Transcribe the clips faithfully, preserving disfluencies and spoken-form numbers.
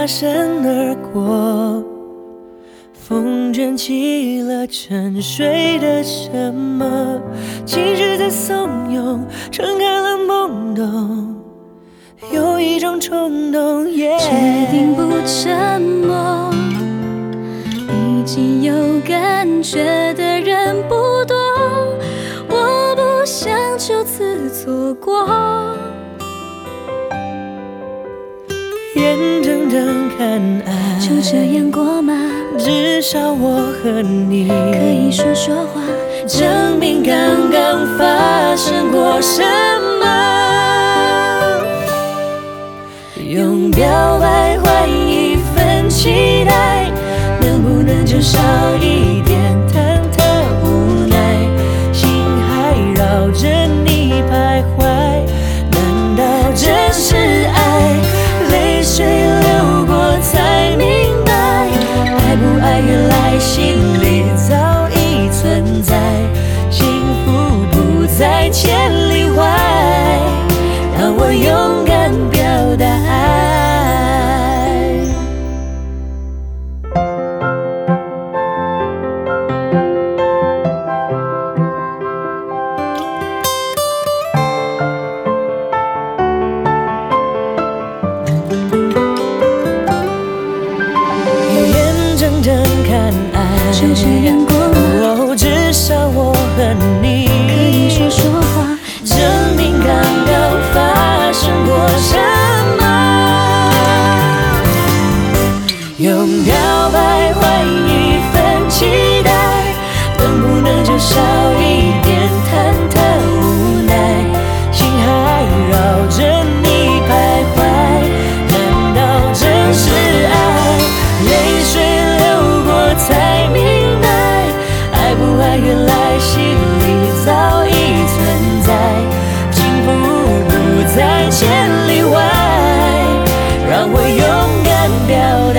擦身而过，风卷起了沉睡的什么，情绪在怂恿，撑开了懵懂，有一种冲动， yeah、 决定不沉默。已经有感觉的人不多，我不想就此错过。 眼睁睁看爱就这样过吗？ 至少我和你可以说说话， 证明刚刚发生过什么。用表白换一份期待，能不能就少一点忐忑无奈？心还绕着你徘徊，难道这是爱？泪水流过才明白，爱不爱原来心里早已存在，幸福不在千里外，让我勇敢表达爱。眼睁睁看爱就这样过吗？ 哦，至少我和你可以说说话， 证明刚刚发生过什么。用表白换一份期待，能不能就少一点忐忑无奈？心还绕着你徘徊，难道真是爱？泪水流过才明白，爱不爱原来心里早已存在，幸福不在千里外，让我勇敢表达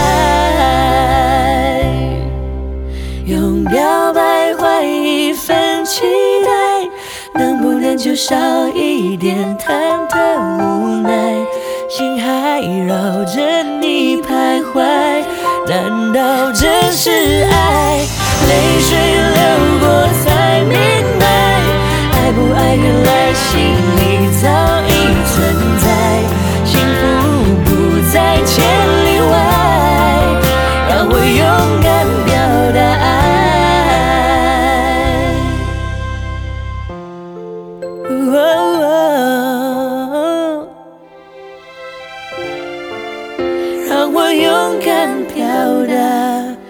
爱。用表白换一份期待，能不能就少一点忐忑无奈？心还绕着你徘徊，难道真是爱？泪水流过才明白，爱不爱原来心里早已存在，幸福不在千里外，让我勇敢表达爱。哦，让我勇敢表达。